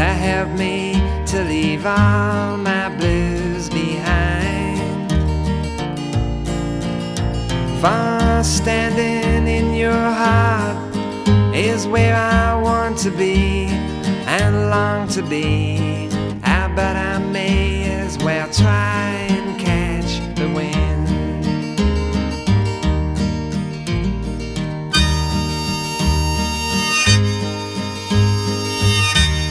to help me to leave all my blues behind. For standing in your heart is where I want to be and long to be. But I may as well try.